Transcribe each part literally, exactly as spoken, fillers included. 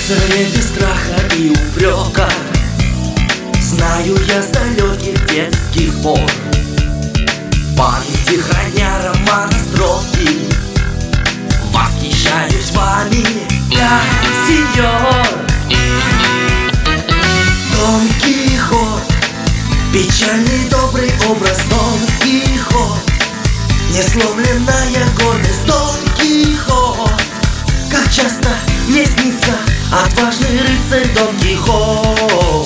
рыцаря без страха и упрека, знаю я с далеких детских пор. В памяти храня романа строки, восхищаюсь вами, я сеньор. Дон Кихот, печальный добрый образ Дон Кихот, несломленная гордость Дон Кихот. Как часто мне снится отважный рыцарь Дон Кихот.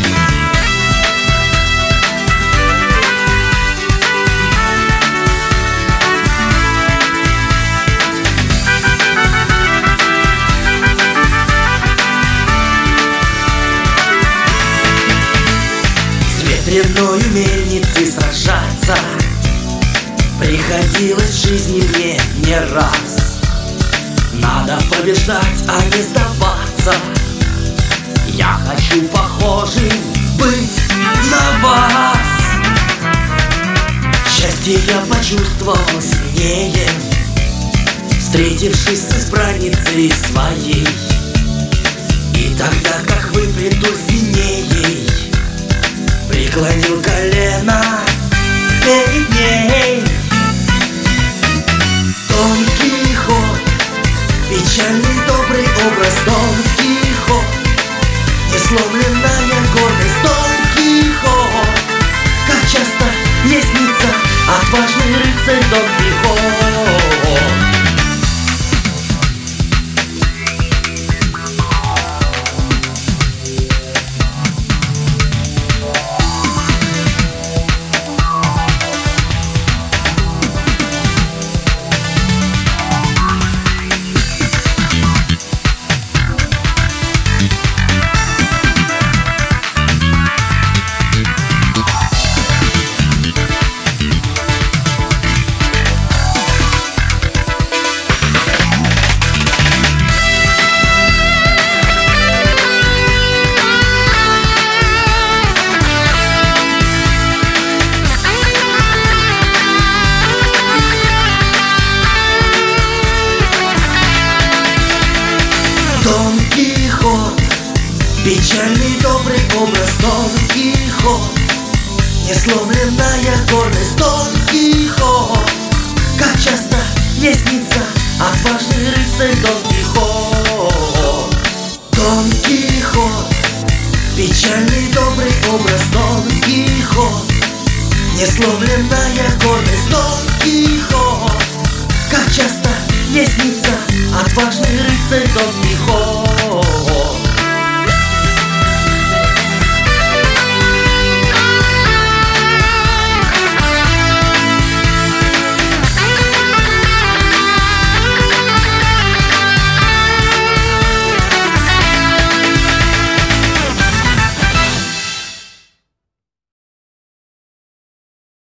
С ветряною мельницей сражаться приходилось в жизни мне не раз. Надо побеждать, а не сдаваться. Я хочу похожим быть на вас. Счастье я почувствовал сильнее, встретившись с избранницей своей. И тогда, как выплету синей, преклонил колено перед ней. Дон Кихот, печальный добрый образ Дон Кихот, несломленная гордость Дон Кихот. Как часто мне снится отважный рыцарь Дон Кихот. Дон Кихот, печальный добрый образ Дон Кихот, несломленная гордость Дон Кихот. Как часто мне снится отважный рыцарь Дон Кихот. Дон Кихот, печальный добрый образ Дон Кихот, несломленная гордость Дон Кихот. Как часто мне снится отважный рыцарь Дон Кихот.